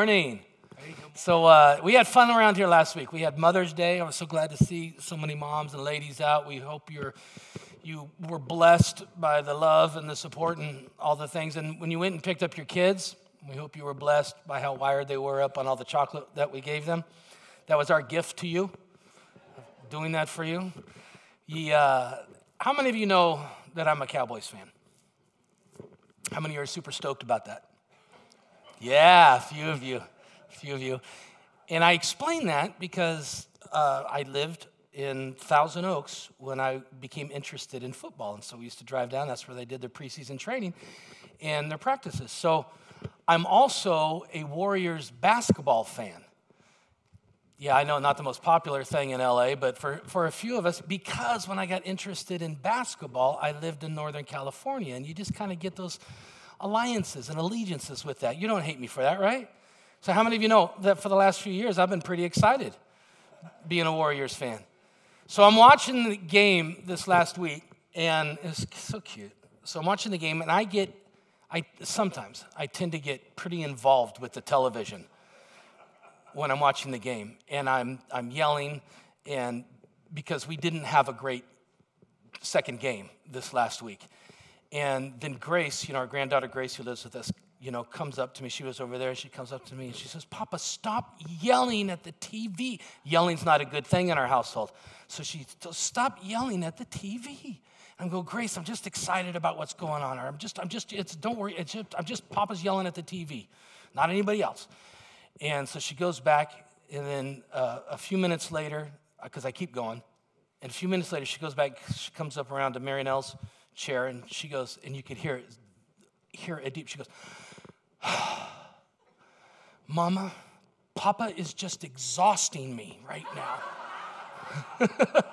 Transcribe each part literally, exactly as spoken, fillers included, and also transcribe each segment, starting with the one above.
morning. So uh, we had fun around here last week. We had Mother's Day. I was so glad to see so many moms and ladies out. We hope you're you were blessed by the love and the support and all the things. And when you went and picked up your kids, we hope you were blessed by how wired they were up on all the chocolate that we gave them. That was our gift to you, doing that for you. You uh, how many of you know that I'm a Cowboys fan? How many are super stoked about that? Yeah, a few of you, a few of you. And I explain that because uh, I lived in Thousand Oaks when I became interested in football. And so we used to drive down. That's where they did their preseason training and their practices. So I'm also a Warriors basketball fan. Yeah, I know, not the most popular thing in L A, but for, for a few of us, because when I got interested in basketball, I lived in Northern California, and you just kind of get those alliances and allegiances with that. You don't hate me for that, right? So how many of you know that for the last few years, I've been pretty excited being a Warriors fan? So I'm watching the game this last week, and it's so cute. So I'm watching the game, and I get, I sometimes, I tend to get pretty involved with the television when I'm watching the game, and I'm I'm yelling, and because we didn't have a great second game this last week. And then Grace, you know, our granddaughter Grace, who lives with us, you know, comes up to me. She was over there. She comes up to me, and she says, "Papa, stop yelling at the T V." Yelling's not a good thing in our household. So she says, "Stop yelling at the T V." I'm going, "Grace, I'm just excited about what's going on. Or I'm just, I'm just, it's, don't worry. It's just, I'm just, Papa's yelling at the T V, not anybody else." And so she goes back, and then uh, a few minutes later, because I keep going, and a few minutes later, she goes back, she comes up around to Marinelle's chair, and she goes, and you could hear it, hear it deep. She goes, "Mama, Papa is just exhausting me right now."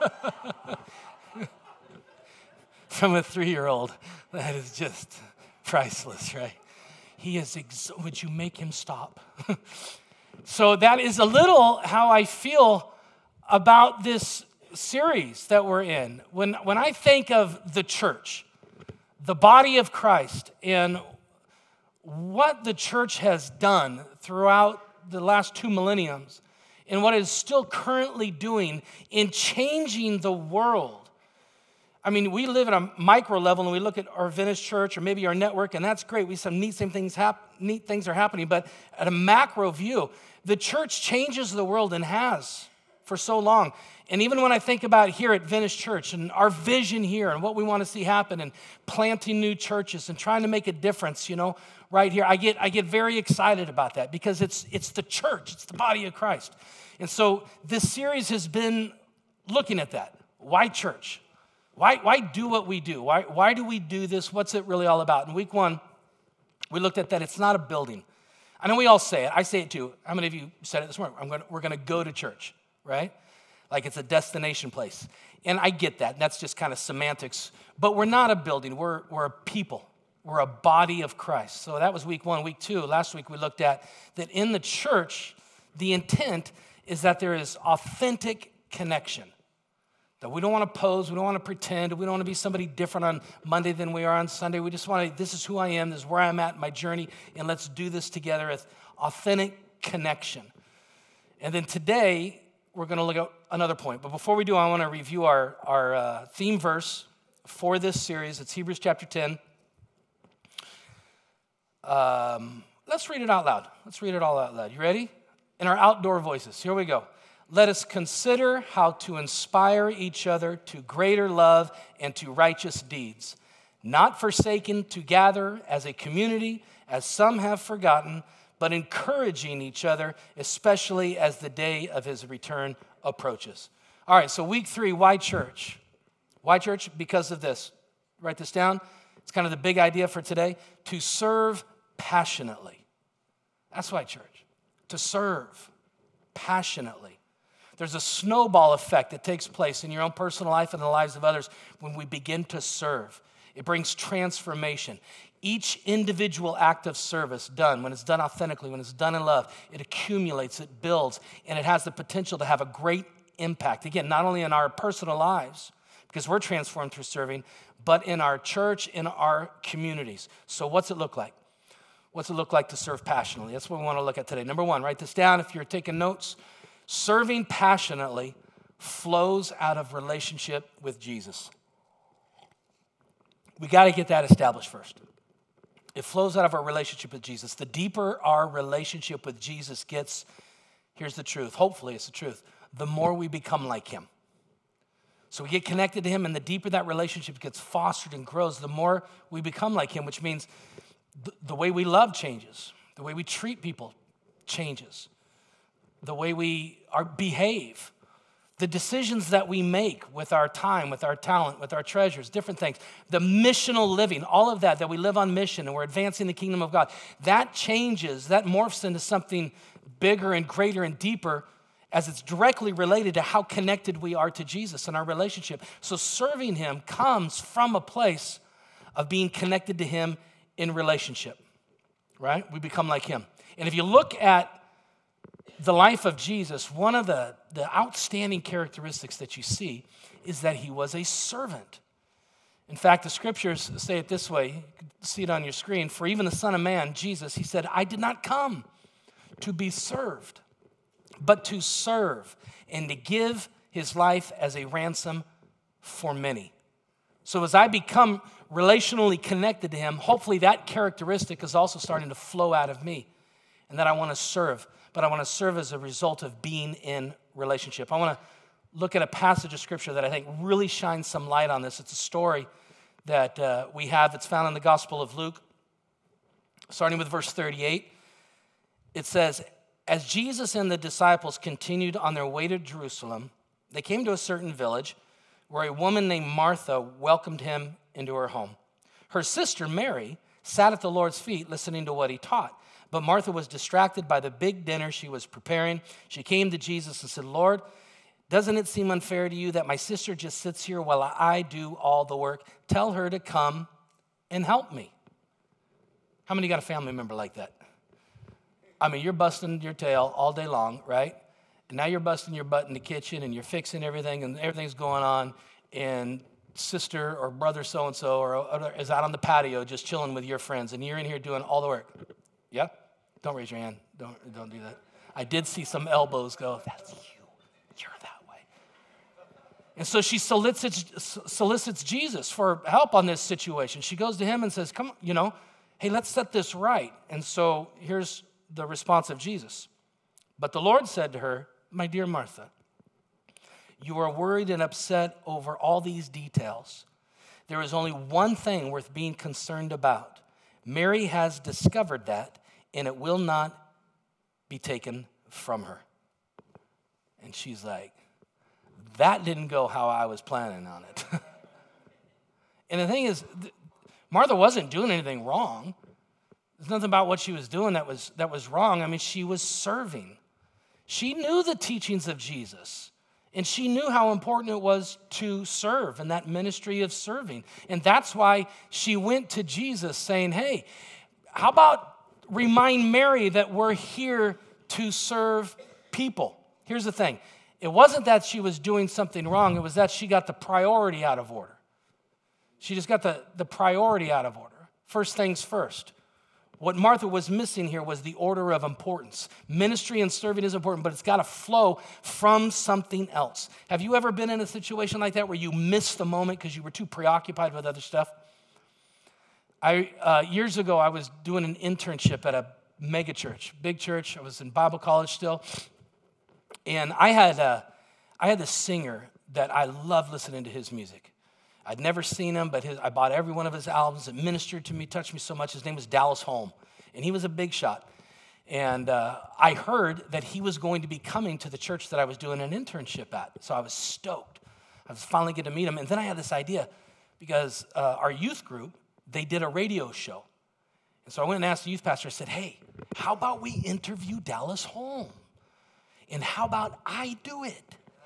From a three-year-old, that is just priceless, right? He is, ex- would you make him stop? So that is a little how I feel about this series that we're in. When, when I think of the church, the body of Christ, and what the church has done throughout the last two millenniums, and what it is still currently doing in changing the world. I mean, we live at a micro level, and we look at our Venice church or maybe our network, and that's great. We some neat same things hap- neat things are happening. But at a macro view, the church changes the world and has for so long. And even when I think about here at Venice Church and our vision here and what we want to see happen and planting new churches and trying to make a difference, you know, right here, I get I get very excited about that because it's it's the church, it's the body of Christ. And so this series has been looking at that. Why church? Why, why do what we do? Why, why do we do this? What's it really all about? In week one, we looked at that it's not a building. I know we all say it. I say it too. How many of you said it this morning? I'm gonna, we're going to go to church, right? Like it's a destination place. And I get that. That's just kind of semantics. But we're not a building. We're, we're a people. We're a body of Christ. So that was week one. Week two, last week we looked at that in the church, the intent is that there is authentic connection. That we don't want to pose, we don't want to pretend, we don't want to be somebody different on Monday than we are on Sunday. We just want to, this is who I am, this is where I'm at in my journey, and let's do this together with authentic connection. And then today, we're going to look at another point. But before we do, I want to review our, our uh, theme verse for this series. It's Hebrews chapter ten. Um, let's read it out loud. Let's read it all out loud. You ready? In our outdoor voices. Here we go. Let us consider how to inspire each other to greater love and to righteous deeds, not forsaking to gather as a community, as some have forgotten, but encouraging each other, especially as the day of his return approaches. All right, so week three, why church? Why church? Because of this. Write this down. It's kind of the big idea for today. To serve passionately. That's why church. To serve passionately. There's a snowball effect that takes place in your own personal life and in the lives of others when we begin to serve. It brings transformation. Each individual act of service done, when it's done authentically, when it's done in love, it accumulates, it builds, and it has the potential to have a great impact. Again, not only in our personal lives, because we're transformed through serving, but in our church, in our communities. So what's it look like? What's it look like to serve passionately? That's what we want to look at today. Number one, write this down if you're taking notes. Serving passionately flows out of relationship with Jesus. We got to get that established first. It flows out of our relationship with Jesus. The deeper our relationship with Jesus gets, here's the truth. Hopefully it's the truth. The more we become like him. So we get connected to him, and the deeper that relationship gets fostered and grows, the more we become like him, which means th- the way we love changes. The way we treat people changes. The way we are, behave. The decisions that we make with our time, with our talent, with our treasures, different things. The missional living, all of that, that we live on mission and we're advancing the kingdom of God, that changes, that morphs into something bigger and greater and deeper as it's directly related to how connected we are to Jesus and our relationship. So serving him comes from a place of being connected to him in relationship, right? We become like him. And if you look at the life of Jesus, one of the, the outstanding characteristics that you see is that he was a servant. In fact, the scriptures say it this way. You can see it on your screen. For even the Son of Man, Jesus, he said, I did not come to be served, but to serve and to give his life as a ransom for many. So as I become relationally connected to him, hopefully that characteristic is also starting to flow out of me, and that I want to serve, but I want to serve as a result of being in relationship. I want to look at a passage of scripture that I think really shines some light on this. It's a story that uh, we have that's found in the Gospel of Luke, starting with verse thirty-eight. It says, as Jesus and the disciples continued on their way to Jerusalem, they came to a certain village where a woman named Martha welcomed him into her home. Her sister Mary sat at the Lord's feet listening to what he taught. But Martha was distracted by the big dinner she was preparing. She came to Jesus and said, Lord, doesn't it seem unfair to you that my sister just sits here while I do all the work? Tell her to come and help me. How many got a family member like that? I mean, you're busting your tail all day long, right? And now you're busting your butt in the kitchen and you're fixing everything and everything's going on, and sister or brother so-and-so or, or is out on the patio just chilling with your friends, and you're in here doing all the work. Yeah? Don't raise your hand. Don't, don't do that. I did see some elbows go, that's you. You're that way. And so she solicits, solicits Jesus for help on this situation. She goes to him and says, come, you know, hey, let's set this right. And so here's the response of Jesus. But the Lord said to her, my dear Martha, you are worried and upset over all these details. There is only one thing worth being concerned about. Mary has discovered that, and it will not be taken from her. And she's like, that didn't go how I was planning on it. And the thing is, Martha wasn't doing anything wrong. There's nothing about what she was doing that was, that was wrong. I mean, she was serving. She knew the teachings of Jesus, and she knew how important it was to serve and that ministry of serving. And that's why she went to Jesus saying, hey, how about remind Mary that we're here to serve people? Here's the thing. It wasn't that she was doing something wrong. It was that she got the priority out of order. She just got the, the priority out of order. First things first. What Martha was missing here was the order of importance. Ministry and serving is important, but it's got to flow from something else. Have you ever been in a situation like that where you missed the moment because you were too preoccupied with other stuff? I uh, years ago, I was doing an internship at a mega church, big church. I was in Bible college still. And I had, a, I had this singer that I loved listening to his music. I'd never seen him, but his, I bought every one of his albums. It ministered to me, touched me so much. His name was Dallas Holm, and he was a big shot. And uh, I heard that he was going to be coming to the church that I was doing an internship at. So I was stoked. I was finally getting to meet him. And then I had this idea because uh, our youth group, they did a radio show. And so I went and asked the youth pastor, I said, hey, how about we interview Dallas Holm? And how about I do it?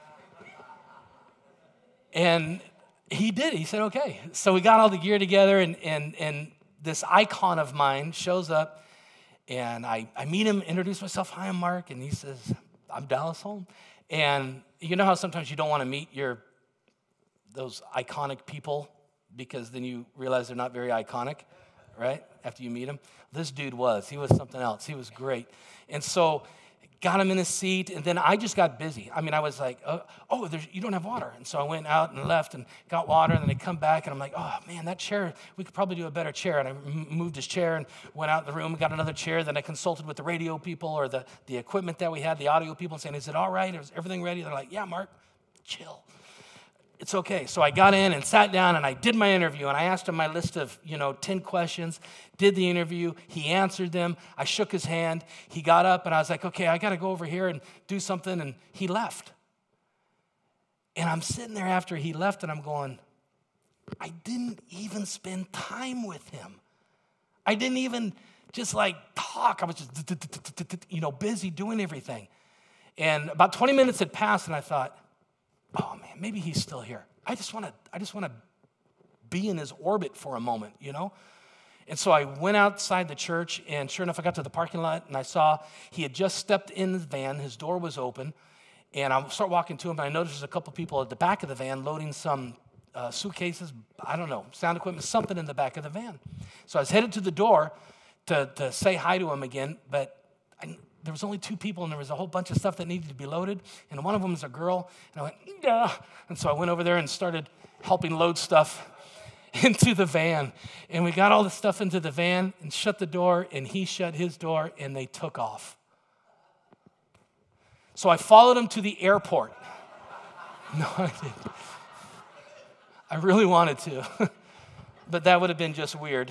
And he did. He said, okay. So we got all the gear together, and and and this icon of mine shows up, and I, I meet him, introduce myself. Hi, I'm Mark. And he says, I'm Dallas Holm. And you know how sometimes you don't want to meet your those iconic people because then you realize they're not very iconic, right, after you meet them? This dude was. He was something else. He was great. And so got him in his seat, and then I just got busy. I mean, I was like, oh, oh there's, you don't have water. And so I went out and left and got water, and then I come back, and I'm like, oh, man, that chair, we could probably do a better chair. And I m- moved his chair and went out in the room and got another chair. Then I consulted with the radio people or the, the equipment that we had, the audio people, and saying, is it all right? Is everything ready? They're like, yeah, Mark, chill. It's okay. So I got in and sat down and I did my interview, and I asked him my list of, you know, ten questions, did the interview. He answered them. I shook his hand. He got up and I was like, okay, I got to go over here and do something. And he left. And I'm sitting there after he left and I'm going, I didn't even spend time with him. I didn't even just like talk. I was just, you know, busy doing everything. And about twenty minutes had passed and I thought, oh man, maybe he's still here. I just want to, I just want to be in his orbit for a moment, you know? And so I went outside the church, and sure enough, I got to the parking lot, and I saw he had just stepped in the van. His door was open, and I start walking to him, and I noticed there's a couple people at the back of the van loading some uh, suitcases, I don't know, sound equipment, something in the back of the van. So I was headed to the door to, to say hi to him again, but I, there was only two people, and there was a whole bunch of stuff that needed to be loaded, and one of them was a girl, and I went, yeah. And so I went over there and started helping load stuff into the van, and we got all the stuff into the van and shut the door, and he shut his door, and they took off. So I followed him to the airport. No, I didn't. I really wanted to, but that would have been just weird.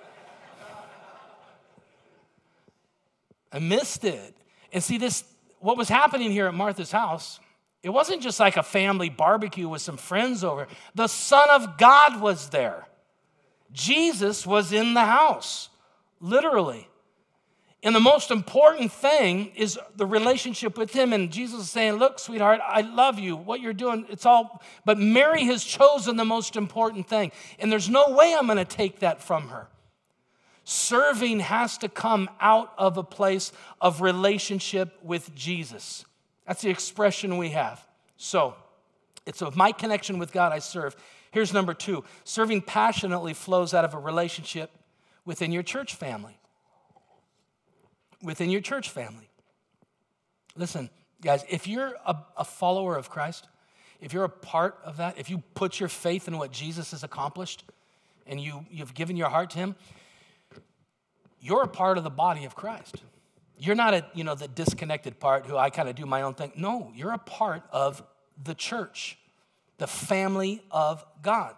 I missed it. And see, this, what was happening here at Martha's house, it wasn't just like a family barbecue with some friends over. The Son of God was there. Jesus was in the house, literally. And the most important thing is the relationship with him. And Jesus is saying, look, sweetheart, I love you. What you're doing, it's all, but Mary has chosen the most important thing. And there's no way I'm going to take that from her. Serving has to come out of a place of relationship with Jesus. That's the expression we have. So, it's of my connection with God I serve. Here's number two. Serving passionately flows out of a relationship within your church family. Within your church family. Listen, guys, if you're a, a follower of Christ, if you're a part of that, if you put your faith in what Jesus has accomplished and you, you've given your heart to him, you're a part of the body of Christ. You're not a, you know, the disconnected part who I kind of do my own thing. No, you're a part of the church, the family of God.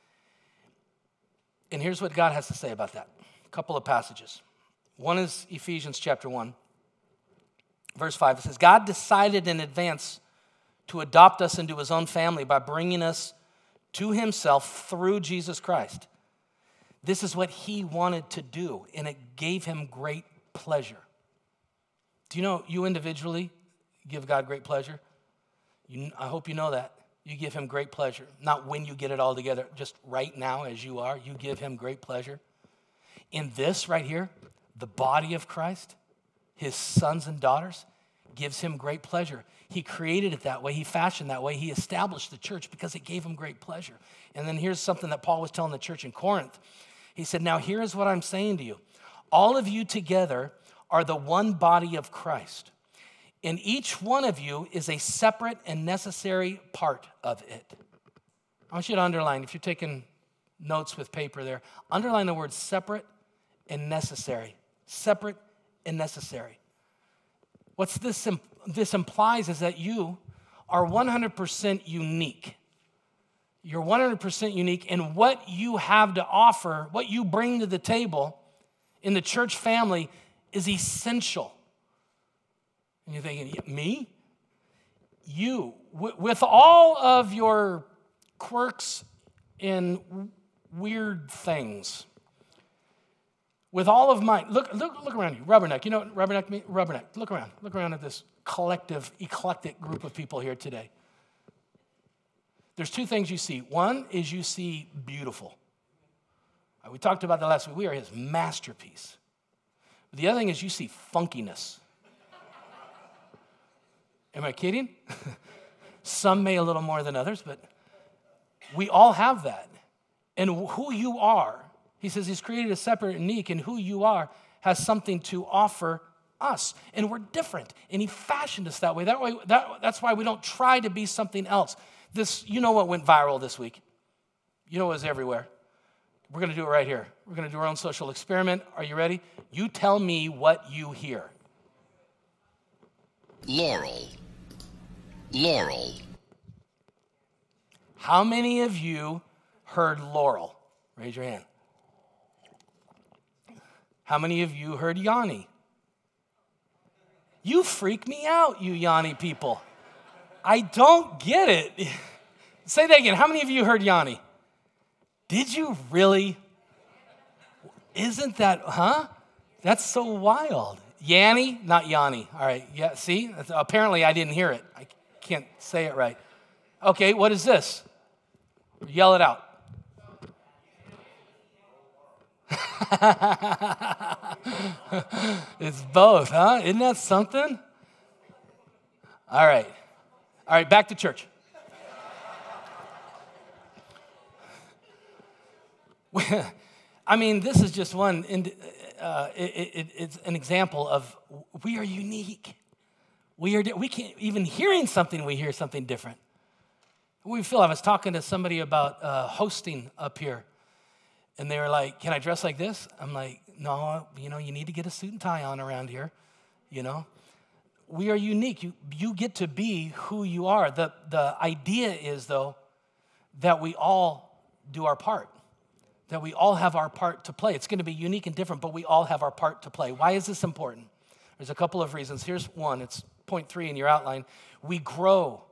And here's what God has to say about that. A couple of passages. One is Ephesians chapter one, verse five. It says, God decided in advance to adopt us into his own family by bringing us to himself through Jesus Christ. This is what he wanted to do, and it gave him great pleasure. Do you know you individually give God great pleasure? You, I hope you know that. You give him great pleasure. Not when you get it all together, just right now as you are, you give him great pleasure. In this right here, the body of Christ, his sons and daughters, gives him great pleasure. He created it that way. He fashioned that way. He established the church because it gave him great pleasure. And then here's something that Paul was telling the church in Corinth. He said, now here's what I'm saying to you. All of you together are the one body of Christ. And each one of you is a separate and necessary part of it. I want you to underline, if you're taking notes with paper there, underline the word separate and necessary. Separate and necessary. What this, this implies is that you are one hundred percent unique. You're one hundred percent unique, and what you have to offer, what you bring to the table in the church family is essential. And you're thinking, me? You, w- with all of your quirks and weird things, with all of mine, look, look, look around you, Rubberneck. You know what Rubberneck means? Rubberneck. Look around. Look around at this collective, eclectic group of people here today. There's two things you see. One is you see beautiful. We talked about that last week. We are his masterpiece. The other thing is you see funkiness. Am I kidding? Some may a little more than others, but we all have that. And who you are, he says he's created a separate and unique, and who you are has something to offer us, and we're different, and he fashioned us that way. That way, that, that's why we don't try to be something else. This, you know what went viral this week? You know it was everywhere. We're going to do it right here. We're going to do our own social experiment. Are you ready? You tell me what you hear. Laurel. Laurel. How many of you heard Laurel? Raise your hand. How many of you heard Yanni? You freak me out, you Yanni people. I don't get it. Say that again. How many of you heard Yanni? Did you really? Isn't that, huh? That's so wild. Yanni, not Yanni. All right, yeah, see? Apparently I didn't hear it. I can't say it right. Okay, what is this? Yell it out. It's both, huh? Isn't that something? All right. All right, back to church. I mean, this is just one, uh, it, it, it's an example of we are unique. We are, we can't, even hearing something, we hear something different. We feel, I was talking to somebody about uh, hosting up here, and they were like, can I dress like this? I'm like, no, you know, you need to get a suit and tie on around here, you know. We are unique. You, you get to be who you are. The, the idea is, though, that we all do our part, that we all have our part to play. It's going to be unique and different, but we all have our part to play. Why is this important? There's a couple of reasons. Here's one. It's point three in your outline. We grow.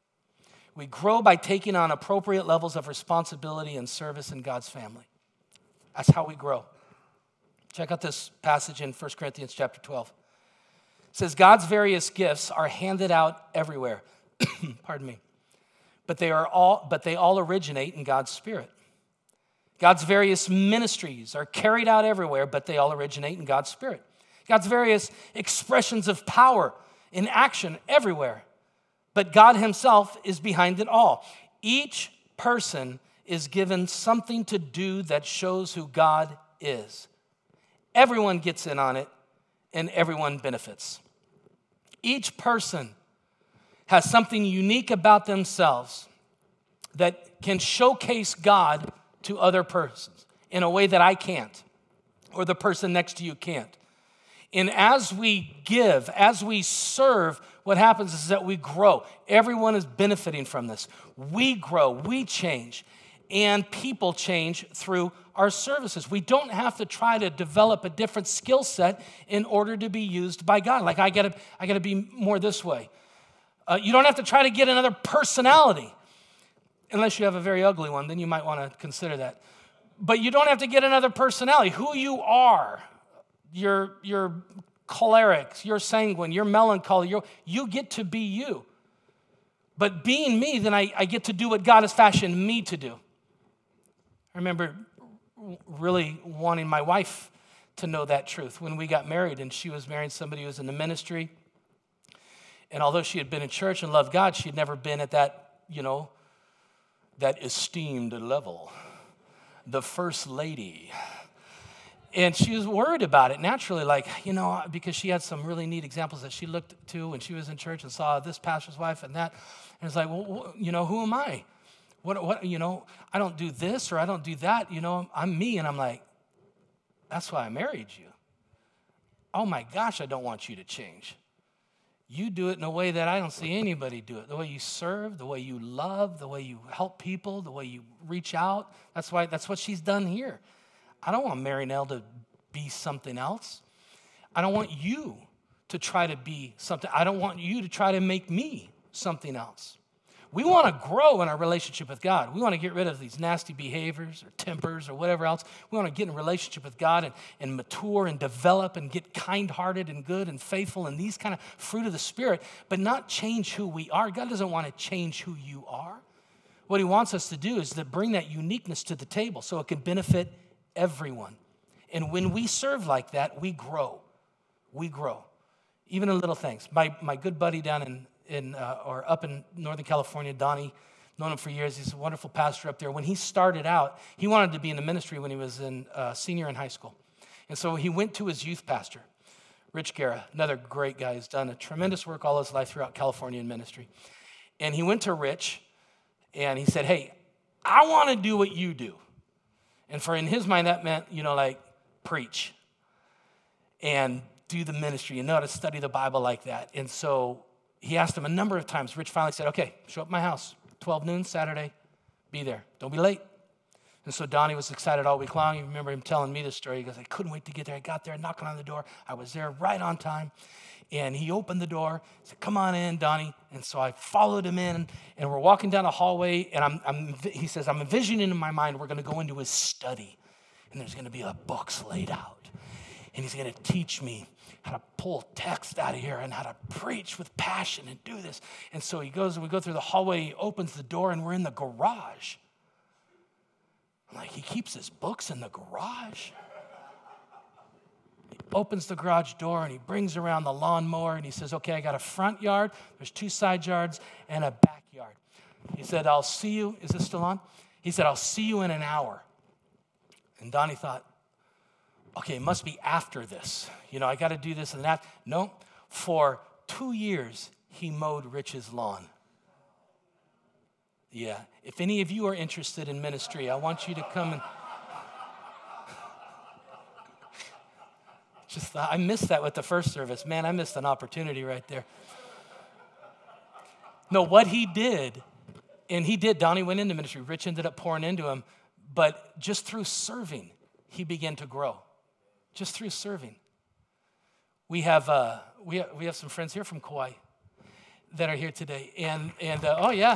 We grow by taking on appropriate levels of responsibility and service in God's family. That's how we grow. Check out this passage in First Corinthians chapter twelve. It says, God's various gifts are handed out everywhere. Pardon me. But they are all, but they all originate in God's Spirit. God's various ministries are carried out everywhere, but they all originate in God's Spirit. God's various expressions of power in action everywhere, but God himself is behind it all. Each person is given something to do that shows who God is. Everyone gets in on it, and everyone benefits. Each person has something unique about themselves that can showcase God to other persons in a way that I can't, or the person next to you can't. And as we give, as we serve, what happens is that we grow. Everyone is benefiting from this. We grow, we change, and people change through our services. We don't have to try to develop a different skill set in order to be used by God. Like, I gotta, I gotta be more this way. Uh, you don't have to try to get another personality. Unless you have a very ugly one, then you might want to consider that. But you don't have to get another personality. Who you are, your, your cholerics, your sanguine, your melancholy, your, you get to be you. But being me, then I, I get to do what God has fashioned me to do. I remember really wanting my wife to know that truth when we got married, and she was marrying somebody who was in the ministry. And although she had been in church and loved God, she had never been at that, you know, that esteemed level, the first lady. And she was worried about it naturally, like, you know, because she had some really neat examples that she looked to when she was in church and saw this pastor's wife and that. And it's like, well, you know, who am I? What, what, you know, I don't do this or I don't do that. You know, I'm me. And I'm like, that's why I married you. Oh my gosh, I don't want you to change. You do it in a way that I don't see anybody do it. The way you serve, the way you love, the way you help people, the way you reach out. That's why. That's what she's done here. I don't want Mary Nell to be something else. I don't want you to try to be something. I don't want you to try to make me something else. We want to grow in our relationship with God. We want to get rid of these nasty behaviors or tempers or whatever else. We want to get in a relationship with God and, and mature and develop and get kind-hearted and good and faithful and these kind of fruit of the Spirit, but not change who we are. God doesn't want to change who you are. What he wants us to do is to bring that uniqueness to the table so it can benefit everyone. And when we serve like that, we grow. We grow. Even in little things. My, my good buddy down in in uh, or up in Northern California, Donnie, known him for years. He's a wonderful pastor up there. When he started out, he wanted to be in the ministry when he was in uh, senior in high school. And so he went to his youth pastor, Rich Guerra, another great guy who's done a tremendous work all his life throughout California in ministry. And he went to Rich, and he said, hey, I want to do what you do. And for in his mind, that meant, you know, like preach and do the ministry and know how to study the Bible like that. And so he asked him a number of times. Rich finally said, okay, show up at my house, twelve noon Saturday, be there. Don't be late. And so Donnie was excited all week long. You remember him telling me this story. He goes, I couldn't wait to get there. I got there, knocking on the door. I was there right on time. And he opened the door, said, come on in, Donnie. And so I followed him in, and we're walking down a hallway, and I'm, I'm, he says, I'm envisioning in my mind we're going to go into his study, and there's going to be a books laid out. And he's going to teach me how to pull text out of here and how to preach with passion and do this. And so he goes, and we go through the hallway, he opens the door, and we're in the garage. I'm like, he keeps his books in the garage? He opens the garage door, and he brings around the lawnmower, and he says, okay, I got a front yard, there's two side yards, and a backyard. He said, I'll see you, is this still on? He said, I'll see you in an hour. And Donnie thought, okay, it must be after this. You know, I got to do this and that. No, for two years, he mowed Rich's lawn. Yeah, if any of you are interested in ministry, I want you to come and... Just I missed that with the first service. Man, I missed an opportunity right there. No, what he did, and he did, Donnie went into ministry. Rich ended up pouring into him, but just through serving, he began to grow. Just through serving. We have uh, we have, we have some friends here from Kauai that are here today, and and uh, oh yeah.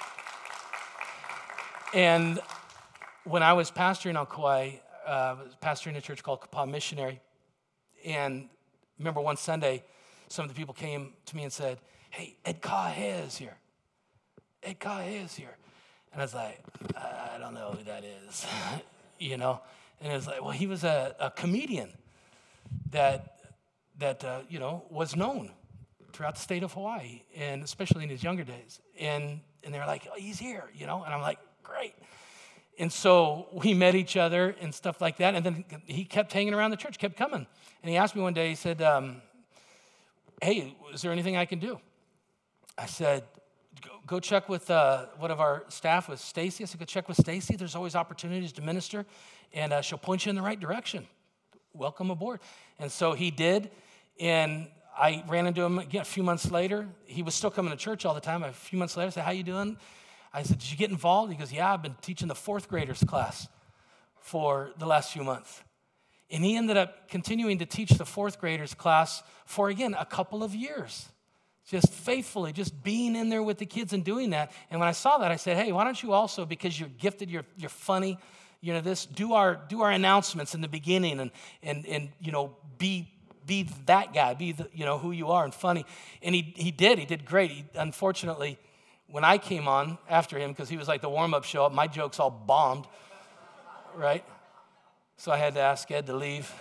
And when I was pastoring on Kauai, uh, I was pastoring a church called Kapaa Missionary. And remember one Sunday, some of the people came to me and said, hey, Ed Kahea is here. Ed Kahea is here. And I was like, I don't know who that is, you know? And it was like, well, he was a, a comedian that, that uh, you know, was known throughout the state of Hawaii, and especially in his younger days. And, and they were like, oh, he's here, you know? And I'm like, great. And so we met each other and stuff like that. And then he kept hanging around the church, kept coming. And he asked me one day, he said, um, hey, is there anything I can do? I said, go, go check with uh, one of our staff, with Stacy. I said, go check with Stacy. There's always opportunities to minister, and uh, she'll point you in the right direction. Welcome aboard. And so he did. And I ran into him again a few months later. He was still coming to church all the time. A few months later, I said, how you doing? I said, did you get involved? He goes, yeah, I've been teaching the fourth graders class for the last few months. And he ended up continuing to teach the fourth graders class for, again, a couple of years. Just faithfully, just being in there with the kids and doing that. And when I saw that, I said, hey, why don't you also, because you're gifted, you're, you're funny, you know, this, do our do our announcements in the beginning and, and, and you know, be be that guy, be, the, you know, who you are and funny. And he, he did. He did great. He, unfortunately, when I came on after him, because he was like the warm-up show, my jokes all bombed, right? So I had to ask Ed to leave.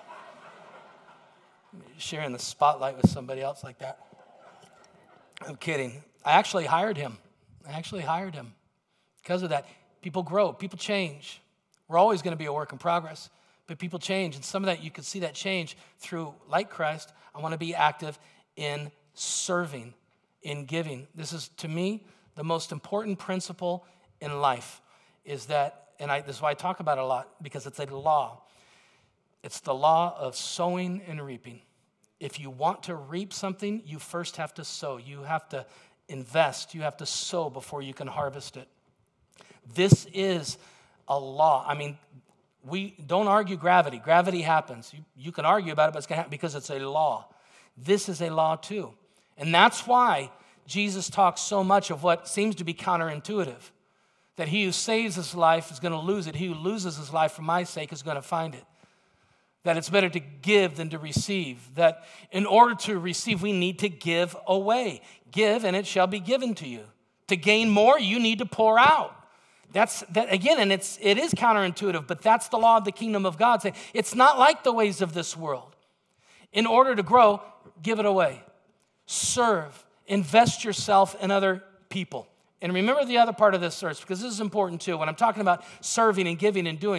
Sharing the spotlight with somebody else like that. I'm kidding. I actually hired him. I actually hired him. Because of that, people grow, people change. We're always going to be a work in progress, but people change. And some of that, you can see that change through, like Christ, I want to be active in serving, in giving. This is, to me, the most important principle in life is that, and I, this is why I talk about it a lot, because it's a law. It's the law of sowing and reaping. If you want to reap something, you first have to sow. You have to invest. You have to sow before you can harvest it. This is a law. I mean, we don't argue gravity. Gravity happens. You, you can argue about it, but it's going to happen because it's a law. This is a law too. And that's why Jesus talks so much of what seems to be counterintuitive. That he who saves his life is going to lose it. He who loses his life for my sake is going to find it. That it's better to give than to receive. That in order to receive, we need to give away. Give, and it shall be given to you. To gain more, you need to pour out. That's that again, and it's it is counterintuitive, but that's the law of the kingdom of God. It's not like the ways of this world. In order to grow, give it away. Serve. Invest yourself in other people. And remember the other part of this verse, because this is important too. When I'm talking about serving and giving and doing,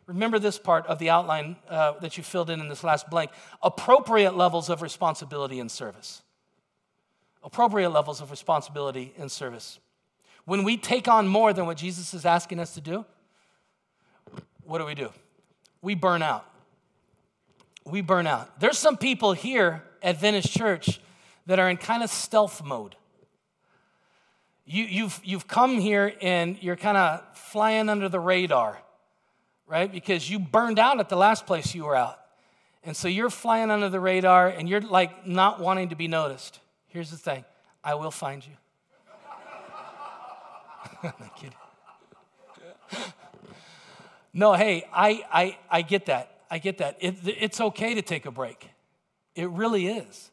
Remember this part of the outline uh, that you filled in in this last blank. Appropriate levels of responsibility and service. Appropriate levels of responsibility and service. When we take on more than what Jesus is asking us to do, what do we do? We burn out. We burn out. There's some people here at Venice Church that are in kind of stealth mode. You, you've, you've come here and you're kind of flying under the radar, right? Because you burned out at the last place you were out. And so you're flying under the radar and you're like not wanting to be noticed. Here's the thing. I will find you. I'm kidding. No, hey, I, I, I get that. I get that. It, it's okay to take a break. It really is.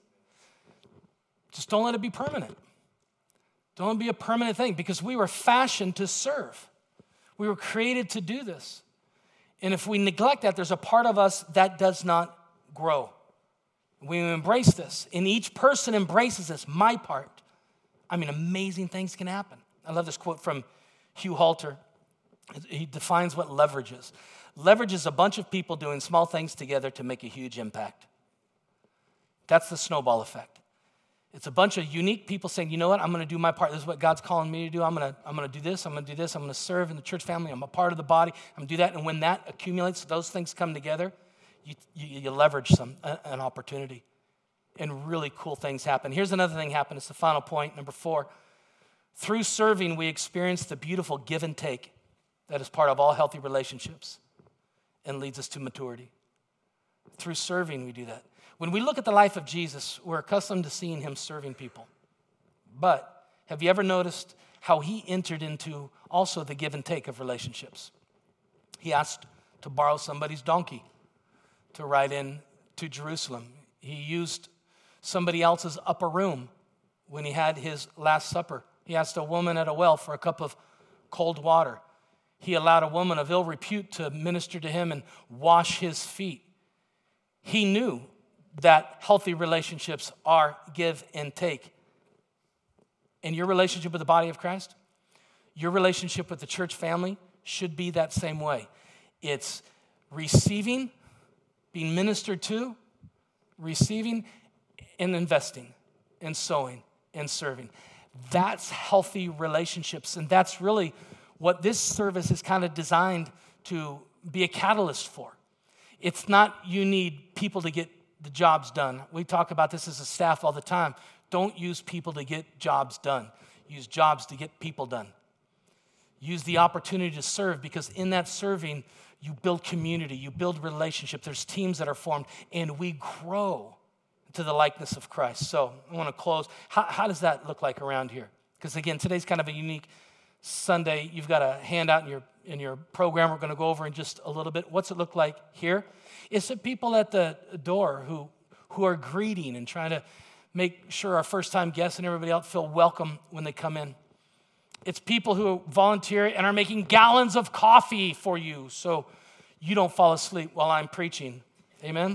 Just don't let it be permanent. Don't let it be a permanent thing because we were fashioned to serve. We were created to do this. And if we neglect that, there's a part of us that does not grow. We embrace this, and each person embraces this, my part. I mean, amazing things can happen. I love this quote from Hugh Halter. He defines what leverage is. Leverage is a bunch of people doing small things together to make a huge impact. That's the snowball effect. It's a bunch of unique people saying, you know what, I'm going to do my part. This is what God's calling me to do. I'm going to, I'm going to do this. I'm going to do this. I'm going to serve in the church family. I'm a part of the body. I'm going to do that. And when that accumulates, those things come together, you, you, you leverage some an opportunity. And really cool things happen. Here's another thing happen. It's the final point, number four. Through serving, we experience the beautiful give and take that is part of all healthy relationships and leads us to maturity. Through serving, we do that. When we look at the life of Jesus, we're accustomed to seeing him serving people. But have you ever noticed how he entered into also the give and take of relationships? He asked to borrow somebody's donkey to ride in to Jerusalem. He used somebody else's upper room when he had his Last Supper. He asked a woman at a well for a cup of cold water. He allowed a woman of ill repute to minister to him and wash his feet. He knew that healthy relationships are give and take. And your relationship with the body of Christ, your relationship with the church family should be that same way. It's receiving, being ministered to, receiving, and investing, and sowing, and serving. That's healthy relationships, and that's really what this service is kind of designed to be a catalyst for. It's not you need people to get the jobs done. We talk about this as a staff all the time. Don't use people to get jobs done. Use jobs to get people done. Use the opportunity to serve because in that serving, you build community, you build relationship. There's teams that are formed, and we grow to the likeness of Christ. So I want to close. How, how does that look like around here? Because again, today's kind of a unique Sunday. You've got a handout in your in your program we're going to go over in just a little bit. What's it look like here? It's the people at the door who, who are greeting and trying to make sure our first-time guests and everybody else feel welcome when they come in. It's people who volunteer and are making gallons of coffee for you so you don't fall asleep while I'm preaching. Amen?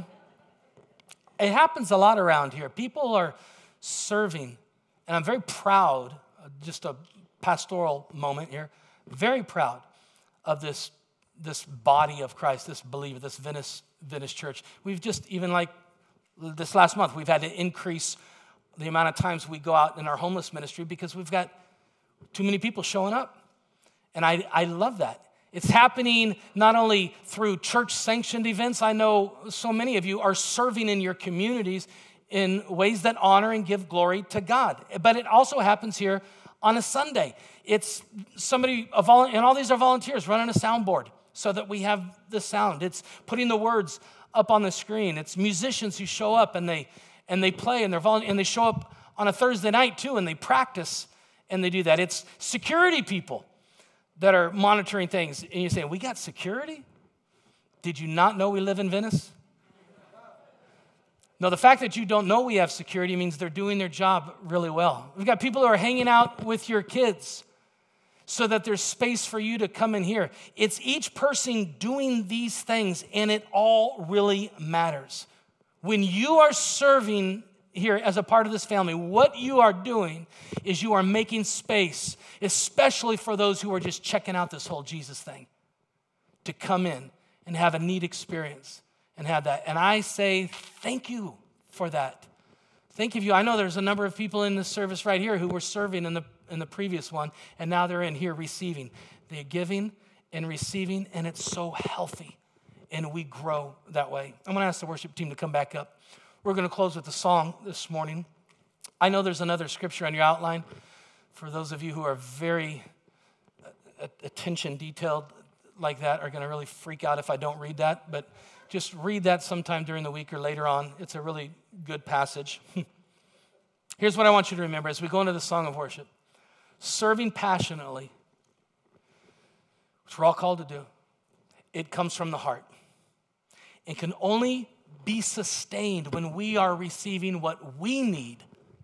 It happens a lot around here. People are serving, and I'm very proud, just a pastoral moment here, very proud of this, this body of Christ, this believer, this Venice, Venice Church. We've just, even like this last month, we've had to increase the amount of times we go out in our homeless ministry because we've got too many people showing up. And I, I love that. It's happening not only through church-sanctioned events. I know so many of you are serving in your communities in ways that honor and give glory to God. But it also happens here on a Sunday. It's somebody, a volu- and all these are volunteers running a soundboard so that we have the sound. It's putting the words up on the screen. It's musicians who show up and they and they play and they're volu- and they show up on a Thursday night too and they practice and they do that. It's security people that are monitoring things. And you say, we got security? Did you not know we live in Venice? No, the fact that you don't know we have security means they're doing their job really well. We've got people who are hanging out with your kids so that there's space for you to come in here. It's each person doing these things, and it all really matters. When you are serving here as a part of this family, what you are doing is you are making space, especially for those who are just checking out this whole Jesus thing, to come in and have a neat experience and have that. And I say thank you for that. Thank you. I know there's a number of people in this service right here who were serving in the in the previous one, and now they're in here receiving. They're giving and receiving, and it's so healthy, and we grow that way. I'm going to ask the worship team to come back up. We're going to close with a song this morning. I know there's another scripture on your outline. For those of you who are very attention detailed like that are going to really freak out if I don't read that, but just read that sometime during the week or later on. It's a really good passage. Here's what I want you to remember as we go into the song of worship. Serving passionately, which we're all called to do, it comes from the heart. It can only be sustained when we are receiving what we need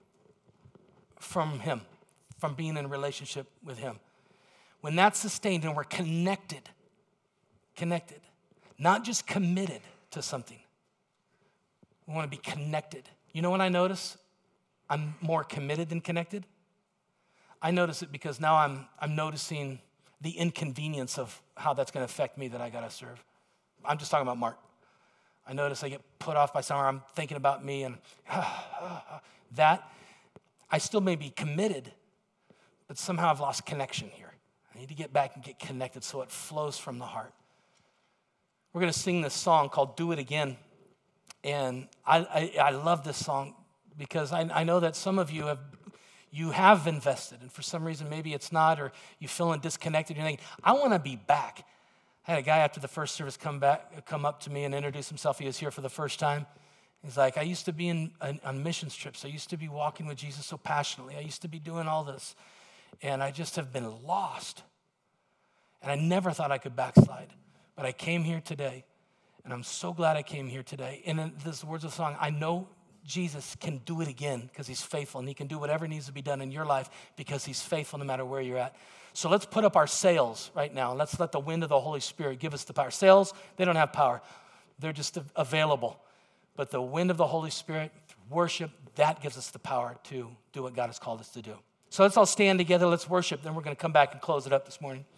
from him, from being in a relationship with him. When that's sustained and we're connected, connected, not just committed to something. We want to be connected. You know what I notice? I'm more committed than connected. I notice it because now I'm I'm noticing the inconvenience of how that's going to affect me that I got to serve. I'm just talking about Mark. I notice I get put off by somewhere. I'm thinking about me and that. I still may be committed, but somehow I've lost connection here. I need to get back and get connected so it flows from the heart. We're going to sing this song called Do It Again. And I, I, I love this song because I, I know that some of you have you have invested, and for some reason maybe it's not, or you're feeling disconnected. You're thinking, I want to be back. I had a guy after the first service come back, come up to me and introduce himself. He was here for the first time. He's like, I used to be in, on, on missions trips. I used to be walking with Jesus so passionately. I used to be doing all this, and I just have been lost. And I never thought I could backslide, but I came here today, and I'm so glad I came here today. And in this words of the song, I know Jesus can do it again because he's faithful, and he can do whatever needs to be done in your life because he's faithful no matter where you're at. So let's put up our sails right now, and let's let the wind of the Holy Spirit give us the power. Sails, they don't have power. They're just available. But the wind of the Holy Spirit, worship, that gives us the power to do what God has called us to do. So let's all stand together. Let's worship. Then we're going to come back and close it up this morning.